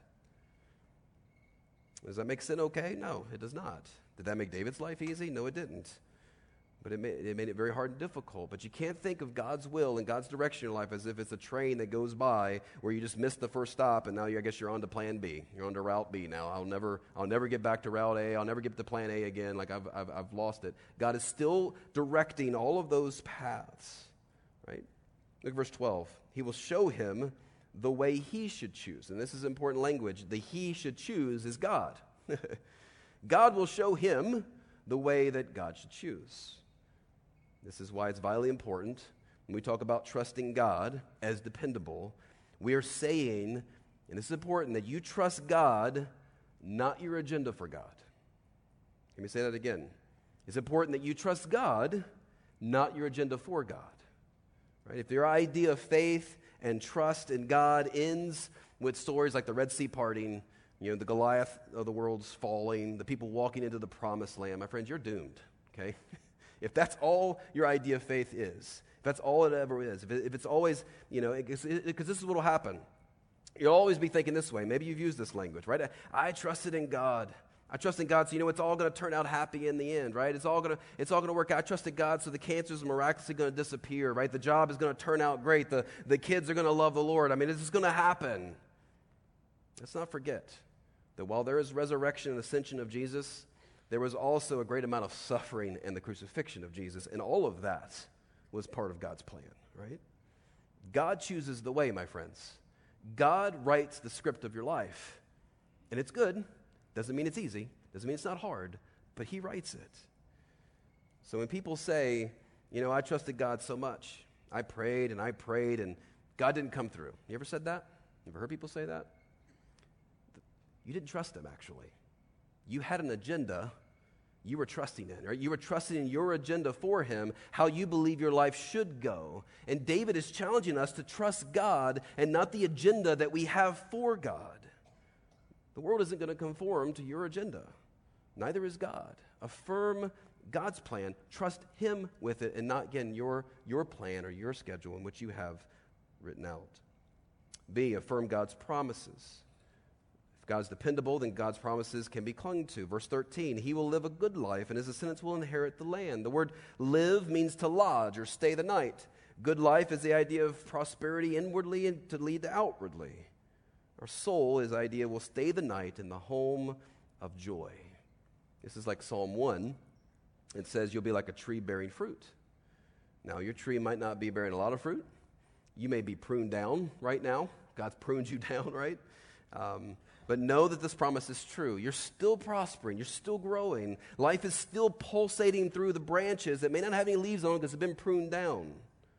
[SPEAKER 1] Does that make sin okay? No, it does not. Did that make David's life easy? No, it didn't. But it made, it made it very hard and difficult. But you can't think of God's will and God's direction in your life as if it's a train that goes by where you just missed the first stop and now you, I guess you're on to plan B. You're on to route B now. I'll never, I'll never get back to route A. I'll never get to plan A again. Like I've, I've, I've lost it. God is still directing all of those paths, right? Look at verse twelve. He will show him the way he should choose. And this is important language. The he should choose is God. God will show him the way that God should choose. This is why it's vitally important when we talk about trusting God as dependable. We are saying, and this is important, that you trust God, not your agenda for God. Let me say that again. It's important that you trust God, not your agenda for God. Right? If your idea of faith and trust in God ends with stories like the Red Sea parting, you know, the Goliath of the world's falling, the people walking into the promised land, my friends, you're doomed, okay? If that's all your idea of faith is, if that's all it ever is, if, it, if it's always, you know, because this is what will happen. You'll always be thinking this way. Maybe you've used this language, right? I, I trusted in God. I trust in God, so you know it's all going to turn out happy in the end, right? It's all going to it's all going to work out. I trusted God, so the cancer is miraculously going to disappear, right? The job is going to turn out great. The, the kids are going to love the Lord. I mean, it's just going to happen. Let's not forget that while there is resurrection and ascension of Jesus, there was also a great amount of suffering and the crucifixion of Jesus, and all of that was part of God's plan, right? God chooses the way, my friends. God writes the script of your life. And it's good. Doesn't mean it's easy. Doesn't mean it's not hard. But he writes it. So when people say, you know, I trusted God so much. I prayed and I prayed and God didn't come through. You ever said that? You ever heard people say that? You didn't trust him, actually. You had an agenda you were trusting in, right? You were trusting in your agenda for him, how you believe your life should go. And David is challenging us to trust God and not the agenda that we have for God. The world isn't going to conform to your agenda. Neither is God. Affirm God's plan. Trust him with it and not, again, your, your plan or your schedule in which you have written out. B, affirm God's promises. If God's dependable, then God's promises can be clung to. Verse thirteen, he will live a good life and his descendants will inherit the land. The word live means to lodge or stay the night. Good life is the idea of prosperity inwardly and to lead to outwardly. Our soul is the idea will stay the night in the home of joy. This is like Psalm one. It says you'll be like a tree bearing fruit. Now, your tree might not be bearing a lot of fruit. You may be pruned down right now. God's pruned you down, right? Um, but know that this promise is true. You're still prospering. You're still growing. Life is still pulsating through the branches that may not have any leaves on because they've been pruned down.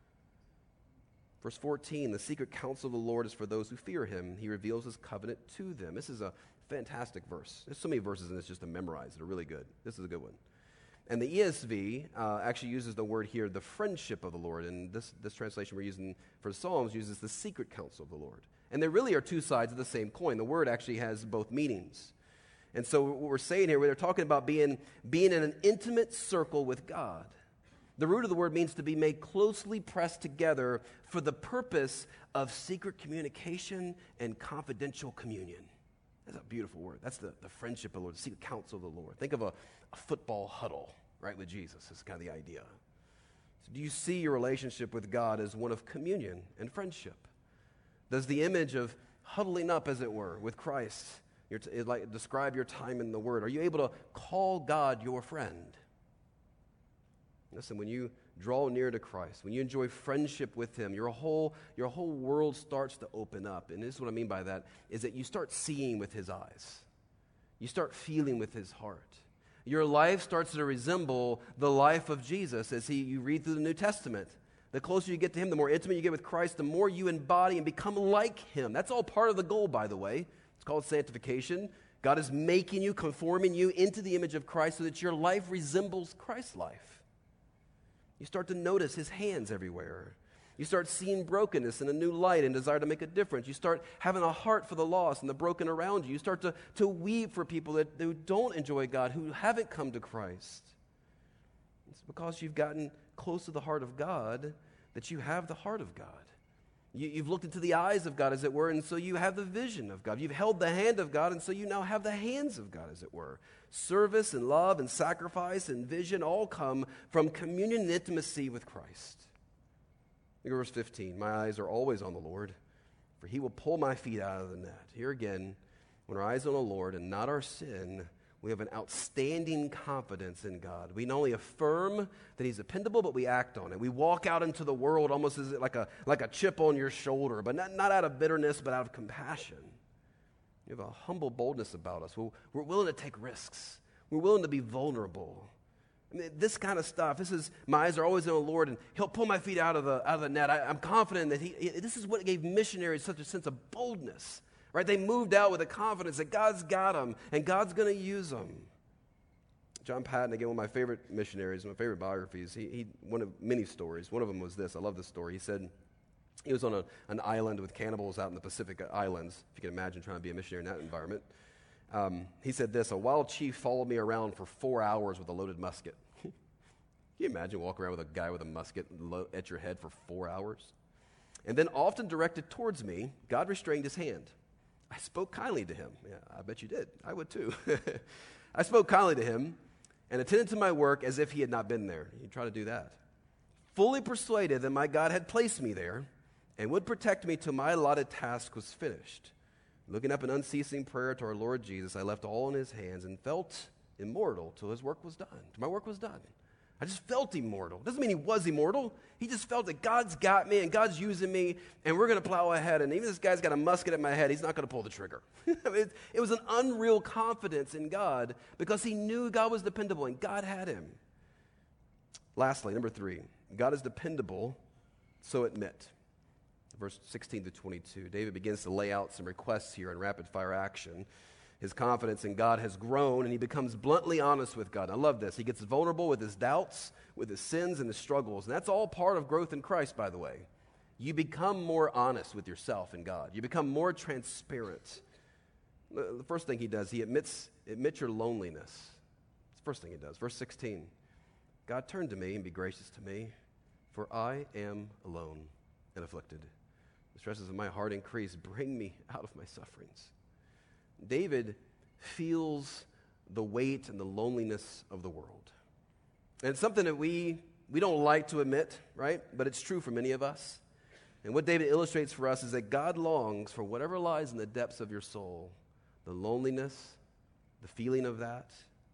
[SPEAKER 1] Verse fourteen, the secret counsel of the Lord is for those who fear him. He reveals his covenant to them. This is a fantastic verse. There's so many verses in this just to memorize that are really good. This is a good one. And the E S V uh, actually uses the word here, the friendship of the Lord. And this, this translation we're using for Psalms uses the secret counsel of the Lord. And there really are two sides of the same coin. The word actually has both meanings. And so what we're saying here, we're talking about being, being in an intimate circle with God. The root of the word means to be made closely pressed together for the purpose of secret communication and confidential communion. That's a beautiful word. That's the, the friendship of the Lord, the secret counsel of the Lord. Think of a, a football huddle, right, with Jesus. That's kind of the idea. So do you see your relationship with God as one of communion and friendship? Does the image of huddling up, as it were, with Christ your t- like, describe your time in the Word? Are you able to call God your friend? Listen, when you draw near to Christ, when you enjoy friendship with him, your whole, your whole world starts to open up. And this is what I mean by that, is that you start seeing with his eyes. You start feeling with his heart. Your life starts to resemble the life of Jesus as he, you read through the New Testament. The closer you get to him, the more intimate you get with Christ, the more you embody and become like him. That's all part of the goal, by the way. It's called sanctification. God is making you, conforming you into the image of Christ so that your life resembles Christ's life. You start to notice his hands everywhere. You start seeing brokenness in a new light and desire to make a difference. You start having a heart for the lost and the broken around you. You start to, to weep for people that who don't enjoy God, who haven't come to Christ. It's because you've gotten close to the heart of God that you have the heart of God. You, you've looked into the eyes of God, as it were, and so you have the vision of God. You've held the hand of God, and so you now have the hands of God, as it were. Service and love and sacrifice and vision all come from communion and intimacy with Christ. Look at verse fifteen. My eyes are always on the Lord, for he will pull my feet out of the net. Here again, when our eyes are on the Lord and not our sin, we have an outstanding confidence in God. We not only affirm that he's dependable, but we act on it. We walk out into the world almost as like a, like a chip on your shoulder, but not, not out of bitterness, but out of compassion. We have a humble boldness about us. We're, we're willing to take risks. We're willing to be vulnerable. I mean, this kind of stuff, this is, my eyes are always on the Lord, and he'll pull my feet out of the, out of the net. I, I'm confident that he, this is what gave missionaries such a sense of boldness. Right? They moved out with a confidence that God's got them and God's going to use them. John Patton, again, one of my favorite missionaries, my favorite biographies, he, he one of many stories. One of them was this. I love this story. He said he was on a, an island with cannibals out in the Pacific Islands. If you can imagine trying to be a missionary in that environment. Um, he said this, a wild chief followed me around for four hours with a loaded musket. Can you imagine walking around with a guy with a musket lo- at your head for four hours? And then often directed towards me, God restrained his hand. I spoke kindly to him. Yeah, I bet you did. I would too. I spoke kindly to him and attended to my work as if he had not been there. You try to do that. Fully persuaded that my God had placed me there and would protect me till my allotted task was finished. Looking up in unceasing prayer to our Lord Jesus, I left all in his hands and felt immortal till his work was done. Till my work was done. I just felt immortal. Doesn't mean he was immortal. He just felt that God's got me and God's using me and we're going to plow ahead. And even if this guy's got a musket at my head, he's not going to pull the trigger. I mean, it, it was an unreal confidence in God because he knew God was dependable and God had him. Lastly, number three, God is dependable, so admit. Verse sixteen to twenty-two, David begins to lay out some requests here in rapid fire action. His confidence in God has grown, and he becomes bluntly honest with God. I love this. He gets vulnerable with his doubts, with his sins, and his struggles. And that's all part of growth in Christ, by the way. You become more honest with yourself and God. You become more transparent. The first thing he does, he admits, admits your loneliness. It's the first thing he does. Verse sixteen, God, turn to me and be gracious to me, for I am alone and afflicted. The stresses of my heart increase. Bring me out of my sufferings. David feels the weight and the loneliness of the world. And it's something that we, we don't like to admit, right? But it's true for many of us. And what David illustrates for us is that God longs for whatever lies in the depths of your soul, the loneliness, the feeling of that.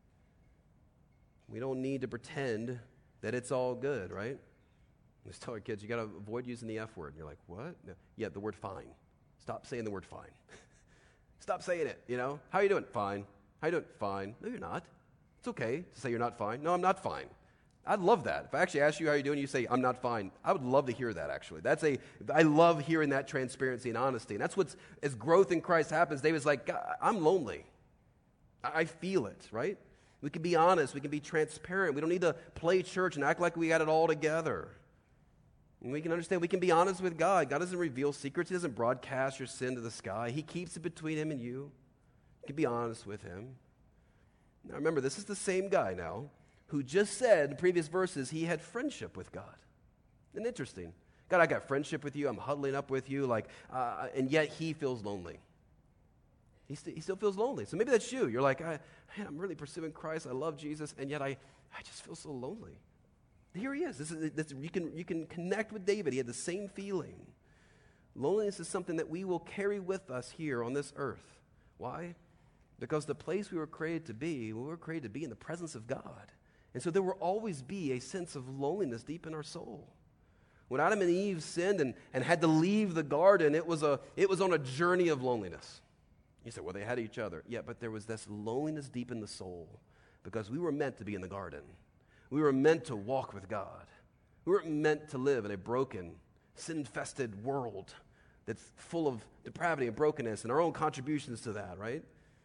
[SPEAKER 1] We don't need to pretend that it's all good, right? We just tell our kids, you got to avoid using the F word. And you're like, what? No. Yeah, the word fine. Stop saying the word fine. Stop saying it, you know? How are you doing? Fine. How you doing? Fine. No, you're not. It's okay to say you're not fine. No, I'm not fine. I'd love that. If I actually ask you how you're doing, you say, I'm not fine. I would love to hear that, actually. That's a, I love hearing that transparency and honesty. And that's what's, as growth in Christ happens, David's like, God, I'm lonely. I, I feel it, right? We can be honest. We can be transparent. We don't need to play church and act like we got it all together. And we can understand, we can be honest with God. God doesn't reveal secrets. He doesn't broadcast your sin to the sky. He keeps it between him and you. You can be honest with him. Now remember, this is the same guy now who just said in previous verses he had friendship with God. Isn't it interesting? God, I got friendship with you. I'm huddling up with you. like, uh, And yet he feels lonely. He, st- he still feels lonely. So maybe that's you. You're like, I, man, I'm really pursuing Christ. I love Jesus. And yet I, I just feel so lonely. Here he is. This is this, you can you can connect with David. He had the same feeling. Loneliness is something that we will carry with us here on this earth. Why? Because the place we were created to be, we were created to be in the presence of God. And so there will always be a sense of loneliness deep in our soul. When Adam and Eve sinned and, and had to leave the garden, it was a it was on a journey of loneliness. You say, well, they had each other. Yeah, but there was this loneliness deep in the soul because we were meant to be in the garden. We were meant to walk with God. We weren't meant to live in a broken, sin-infested world that's full of depravity and brokenness and our own contributions to that, right?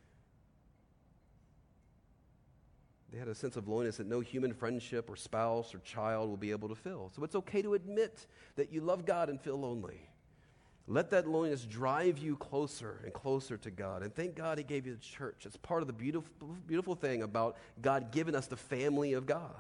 [SPEAKER 1] They had a sense of loneliness that no human friendship or spouse or child will be able to fill. So it's okay to admit that you love God and feel lonely. Let that loneliness drive you closer and closer to God. And thank God he gave you the church. It's part of the beautiful, beautiful thing about God giving us the family of God.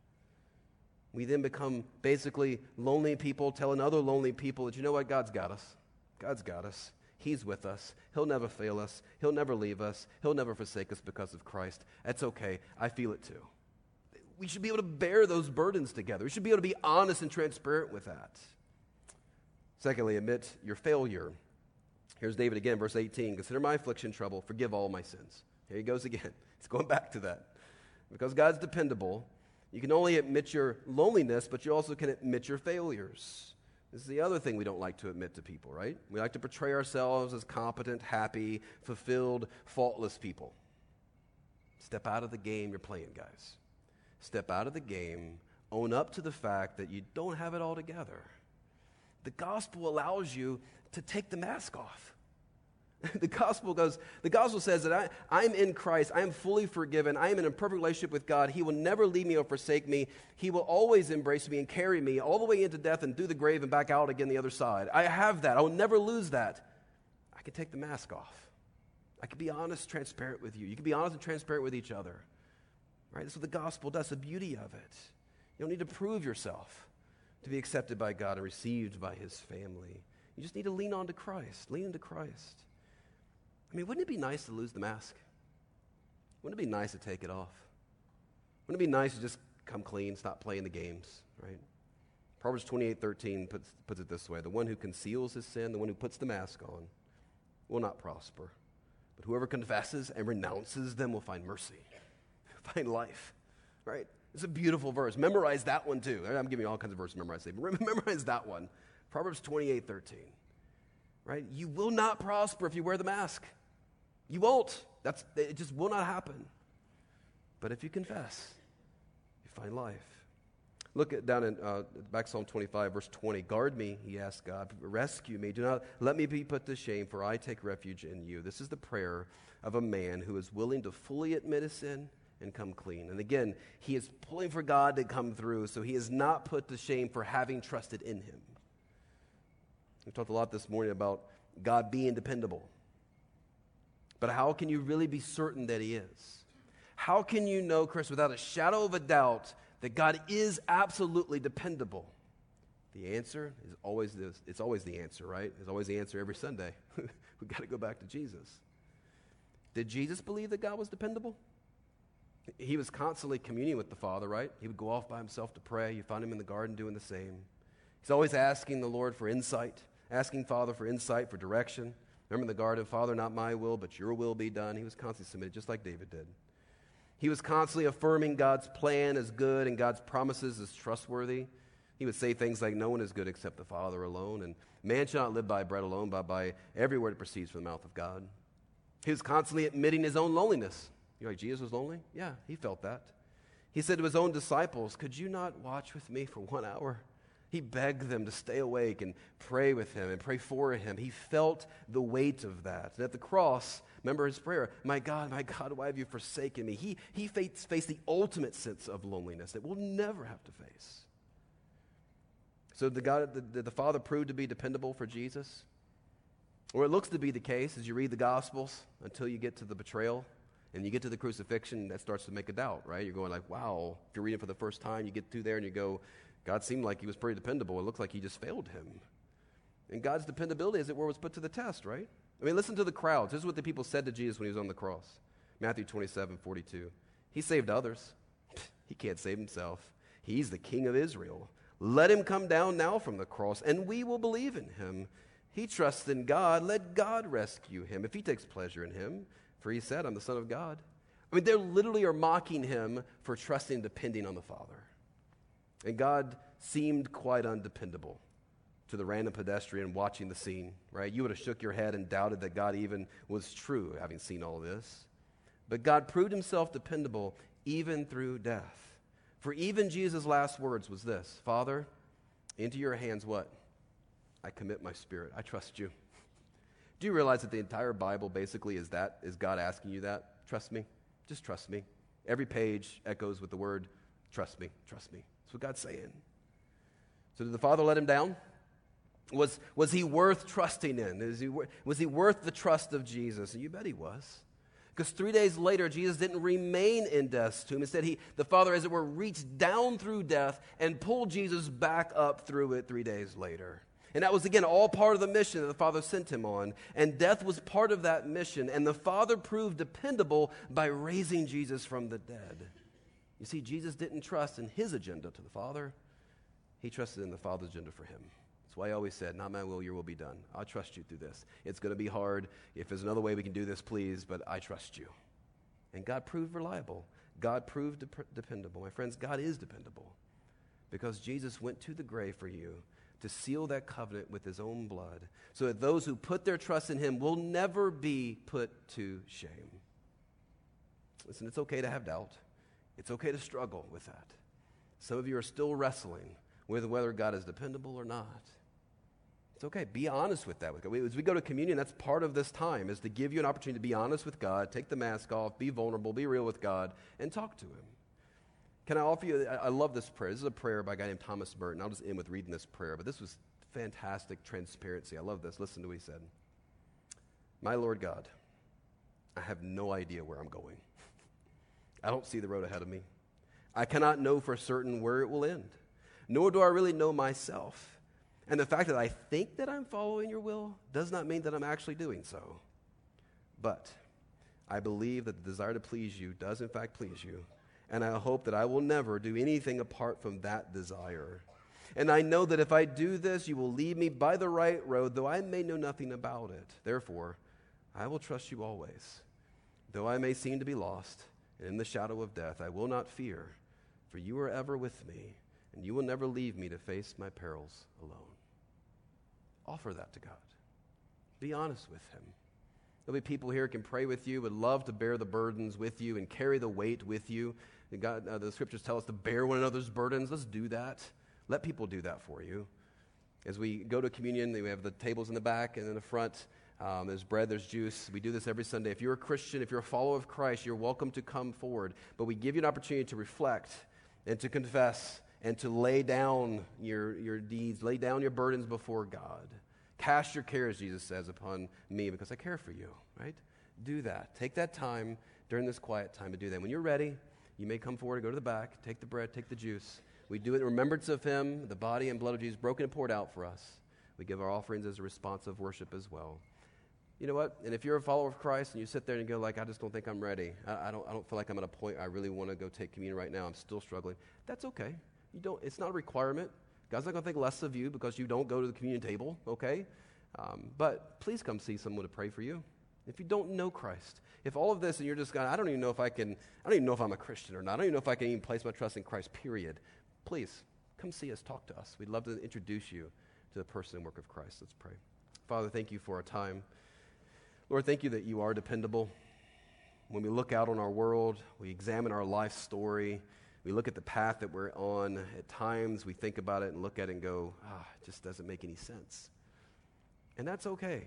[SPEAKER 1] We then become basically lonely people telling other lonely people that, you know what, God's got us. God's got us. He's with us. He'll never fail us. He'll never leave us. He'll never forsake us because of Christ. That's okay. I feel it too. We should be able to bear those burdens together. We should be able to be honest and transparent with that. Secondly, admit your failure. Here's David again, verse eighteen. Consider my affliction, trouble. Forgive all my sins. Here he goes again. He's going back to that. Because God's dependable, you can only admit your loneliness, but you also can admit your failures. This is the other thing we don't like to admit to people, right? We like to portray ourselves as competent, happy, fulfilled, faultless people. Step out of the game you're playing, guys. Step out of the game, own up to the fact that you don't have it all together. The gospel allows you to take the mask off. The gospel goes, the gospel says that I, I'm in Christ. I am fully forgiven. I am in a perfect relationship with God. He will never leave me or forsake me. He will always embrace me and carry me all the way into death and through the grave and back out again the other side. I have that. I will never lose that. I can take the mask off. I can be honest, transparent with you. You can be honest and transparent with each other. Right? That's what the gospel does, the beauty of it. You don't need to prove yourself to be accepted by God and received by his family. You just need to lean on to Christ. Lean into Christ. I mean, wouldn't it be nice to lose the mask? Wouldn't it be nice to take it off? Wouldn't it be nice to just come clean, stop playing the games, right? Proverbs twenty-eight thirteen puts, puts it this way. The one who conceals his sin, the one who puts the mask on, will not prosper. But whoever confesses and renounces them will find mercy, find life, right? It's a beautiful verse. Memorize that one too. I'm giving you all kinds of verses to memorize. But memorize that one. Proverbs twenty-eight thirteen. Right? You will not prosper if you wear the mask. You won't. That's, it just will not happen. But if you confess, you find life. Look at down in uh, back Psalm twenty-five, verse twenty. Guard me, he asks God. Rescue me. Do not let me be put to shame, for I take refuge in you. This is the prayer of a man who is willing to fully admit his sin and come clean. And again, he is pulling for God to come through, so he is not put to shame for having trusted in him. We talked a lot this morning about God being dependable. But how can you really be certain that he is? How can you know, Chris, without a shadow of a doubt, that God is absolutely dependable? The answer is always this. It's always the answer, right? It's always the answer every Sunday. We've got to go back to Jesus. Did Jesus believe that God was dependable? He was constantly communing with the Father, right? He would go off by himself to pray. You find him in the garden doing the same. He's always asking the Lord for insight, asking Father for insight, for direction. Remember in the garden, Father, not my will, but your will be done. He was constantly submitted, just like David did. He was constantly affirming God's plan as good and God's promises as trustworthy. He would say things like, no one is good except the Father alone, and man shall not live by bread alone, but by every word that proceeds from the mouth of God. He was constantly admitting his own loneliness. You're like, Jesus was lonely? Yeah, he felt that. He said to his own disciples, could you not watch with me for one hour? He begged them to stay awake and pray with him and pray for him. He felt the weight of that. And at the cross, remember his prayer, my God, my God, why have you forsaken me? He, he faced, faced the ultimate sense of loneliness that we'll never have to face. So the, God, the, the, the Father proved to be dependable for Jesus? Or it looks to be the case as you read the Gospels until you get to the betrayal and you get to the crucifixion, that starts to make a doubt, right? You're going like, wow, if you're reading for the first time, you get through there and you go, God seemed like he was pretty dependable. It looked like he just failed him. And God's dependability, as it were, was put to the test, right? I mean, listen to the crowds. This is what the people said to Jesus when he was on the cross. Matthew twenty-seven forty-two. He saved others. He can't save himself. He's the King of Israel. Let him come down now from the cross, and we will believe in him. He trusts in God. Let God rescue him if he takes pleasure in him. For he said, I'm the Son of God. I mean, they literally are mocking him for trusting and depending on the Father. And God seemed quite undependable to the random pedestrian watching the scene, right? You would have shook your head and doubted that God even was true, having seen all this. But God proved himself dependable even through death. For even Jesus' last words was this, Father, into your hands what? I commit my spirit. I trust you. Do you realize that the entire Bible basically is that? Is God asking you that? Trust me. Just trust me. Every page echoes with the word, trust me, trust me. That's what God's saying. So did the Father let him down? Was, was he worth trusting in? Is he, was he worth the trust of Jesus? And you bet he was. Because three days later, Jesus didn't remain in death's tomb. Instead, he, the Father, as it were, reached down through death and pulled Jesus back up through it three days later. And that was, again, all part of the mission that the Father sent him on. And death was part of that mission. And the Father proved dependable by raising Jesus from the dead. You see, Jesus didn't trust in his agenda to the Father. He trusted in the Father's agenda for him. That's why he always said, not my will, your will be done. I'll trust you through this. It's going to be hard. If there's another way we can do this, please, but I trust you. And God proved reliable. God proved de- dependable. My friends, God is dependable because Jesus went to the grave for you to seal that covenant with his own blood so that those who put their trust in him will never be put to shame. Listen, it's okay to have doubt. It's okay to struggle with that. Some of you are still wrestling with whether God is dependable or not. It's okay. Be honest with that. With God. As we go to communion, that's part of this time, is to give you an opportunity to be honest with God, take the mask off, be vulnerable, be real with God, and talk to him. Can I offer you, I love this prayer. This is a prayer by a guy named Thomas Merton. I'll just end with reading this prayer, but this was fantastic transparency. I love this. Listen to what he said. My Lord God, I have no idea where I'm going. I don't see the road ahead of me. I cannot know for certain where it will end, nor do I really know myself. And the fact that I think that I'm following your will does not mean that I'm actually doing so. But I believe that the desire to please you does in fact please you. And I hope that I will never do anything apart from that desire. And I know that if I do this, you will lead me by the right road, though I may know nothing about it. Therefore, I will trust you always. Though I may seem to be lost, and in the shadow of death, I will not fear, for you are ever with me, and you will never leave me to face my perils alone. Offer that to God. Be honest with him. There'll be people here who can pray with you, would love to bear the burdens with you and carry the weight with you. And God, uh, the scriptures tell us to bear one another's burdens. Let's do that. Let people do that for you. As we go to communion, we have the tables in the back and in the front. Um, there's bread, there's juice. We do this every Sunday. If you're a Christian, if you're a follower of Christ, you're welcome to come forward. But we give you an opportunity to reflect and to confess and to lay down your, your deeds, lay down your burdens before God. Cast your cares, Jesus says, upon me because I care for you, right? Do that. Take that time during this quiet time to do that. When you're ready, you may come forward and go to the back, take the bread, take the juice. We do it in remembrance of him, the body and blood of Jesus broken and poured out for us. We give our offerings as a response of worship as well. You know what? And if you're a follower of Christ and you sit there and you go like, I just don't think I'm ready. I, I don't I don't feel like I'm at a point I really want to go take communion right now. I'm still struggling. That's okay. You don't. It's not a requirement. God's not going to think less of you because you don't go to the communion table, okay? Um, but please come see someone to pray for you. If you don't know Christ, if all of this and you're just going, I don't even know if I can, I don't even know if I'm a Christian or not. I don't even know if I can even place my trust in Christ, period. Please, come see us, talk to us. We'd love to introduce you to the person and work of Christ. Let's pray. Father, thank you for our time. Lord, thank you that you are dependable. When we look out on our world, we examine our life story, we look at the path that we're on. At times, we think about it and look at it and go, ah, it just doesn't make any sense. And that's okay.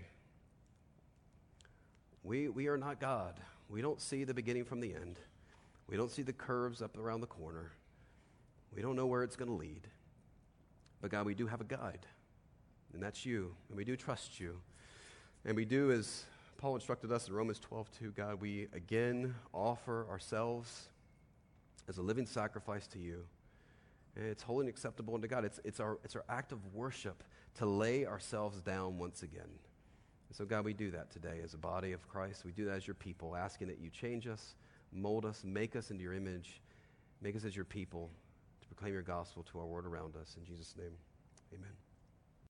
[SPEAKER 1] We, we are not God. We don't see the beginning from the end. We don't see the curves up around the corner. We don't know where it's going to lead. But God, we do have a guide, and that's you, and we do trust you. And we do, as Paul instructed us in Romans twelve two, God, we again offer ourselves as a living sacrifice to you. And it's holy and acceptable unto God. It's, it's, our, it's our act of worship to lay ourselves down once again. And so, God, we do that today as a body of Christ. We do that as your people, asking that you change us, mold us, make us into your image, make us as your people to proclaim your gospel to our world around us. In Jesus' name, amen.